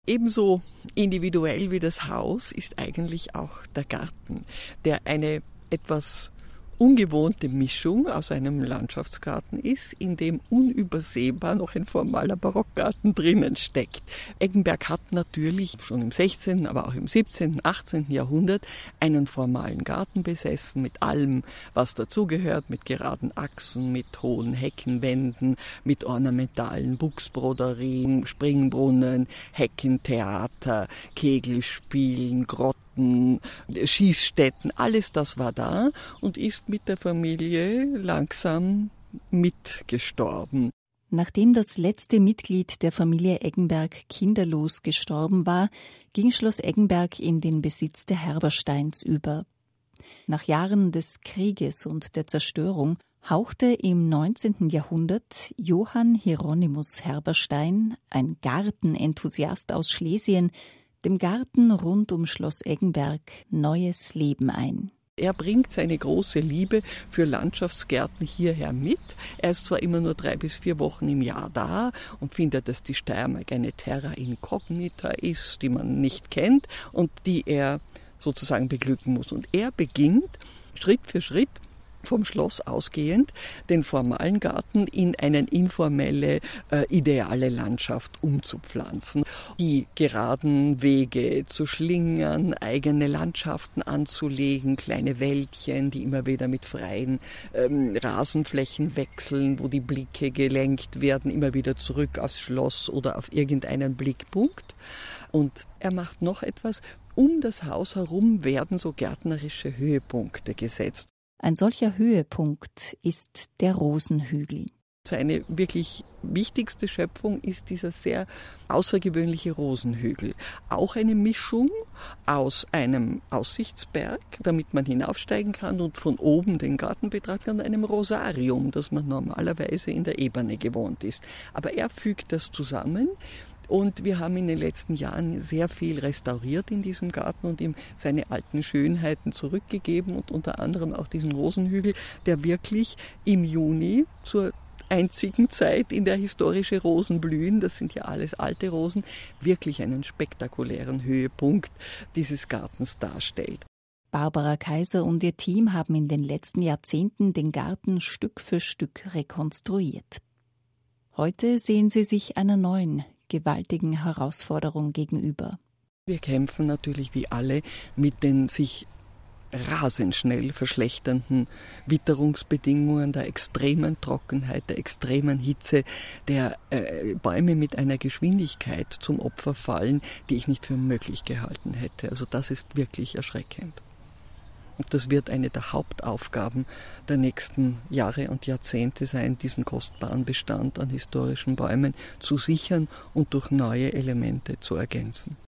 Ebenso individuell wie das Haus ist eigentlich auch der Garten, der eine etwas ungewohnte Mischung aus einem Landschaftsgarten ist, in dem unübersehbar noch ein formaler Barockgarten drinnen steckt. Eggenberg hat natürlich schon im 16., aber auch im 17., 18. Jahrhundert einen formalen Garten besessen, mit allem, was dazugehört, mit geraden Achsen, mit hohen Heckenwänden, mit ornamentalen Buchsbroderien, Springbrunnen, Heckentheater, Kegelspielen, Grotten, Schießstätten, alles das war da und ist mit der Familie langsam mitgestorben. Nachdem das letzte Mitglied der Familie Eggenberg kinderlos gestorben war, ging Schloss Eggenberg in den Besitz der Herbersteins über. Nach Jahren des Krieges und der Zerstörung hauchte im 19. Jahrhundert Johann Hieronymus Herberstein, ein Gartenenthusiast aus Schlesien, dem Garten rund um Schloss Eggenberg neues Leben ein. Er bringt seine große Liebe für Landschaftsgärten hierher mit. Er ist zwar immer nur 3 bis 4 Wochen im Jahr da und findet, dass die Steiermark eine Terra Incognita ist, die man nicht kennt und die er sozusagen beglücken muss. Und er beginnt Schritt für Schritt, vom Schloss ausgehend, den formalen Garten in eine informelle, ideale Landschaft umzupflanzen. Die geraden Wege zu schlingern, eigene Landschaften anzulegen, kleine Wäldchen, die immer wieder mit freien Rasenflächen wechseln, wo die Blicke gelenkt werden, immer wieder zurück aufs Schloss oder auf irgendeinen Blickpunkt. Und er macht noch etwas. Um das Haus herum werden so gärtnerische Höhepunkte gesetzt. Ein solcher Höhepunkt ist der Rosenhügel. Seine wirklich wichtigste Schöpfung ist dieser sehr außergewöhnliche Rosenhügel. Auch eine Mischung aus einem Aussichtsberg, damit man hinaufsteigen kann und von oben den Garten betrachten kann, und einem Rosarium, das man normalerweise in der Ebene gewohnt ist. Aber er fügt das zusammen. Und wir haben in den letzten Jahren sehr viel restauriert in diesem Garten und ihm seine alten Schönheiten zurückgegeben und unter anderem auch diesen Rosenhügel, der wirklich im Juni zur einzigen Zeit, in der historische Rosen blühen, das sind ja alles alte Rosen, wirklich einen spektakulären Höhepunkt dieses Gartens darstellt. Barbara Kaiser und ihr Team haben in den letzten Jahrzehnten den Garten Stück für Stück rekonstruiert. Heute sehen sie sich einer neuen, gewaltigen Herausforderung gegenüber. Wir kämpfen natürlich wie alle mit den sich rasend schnell verschlechternden Witterungsbedingungen, der extremen Trockenheit, der extremen Hitze, der Bäume mit einer Geschwindigkeit zum Opfer fallen, die ich nicht für möglich gehalten hätte. Also das ist wirklich erschreckend. Und das wird eine der Hauptaufgaben der nächsten Jahre und Jahrzehnte sein, diesen kostbaren Bestand an historischen Bäumen zu sichern und durch neue Elemente zu ergänzen.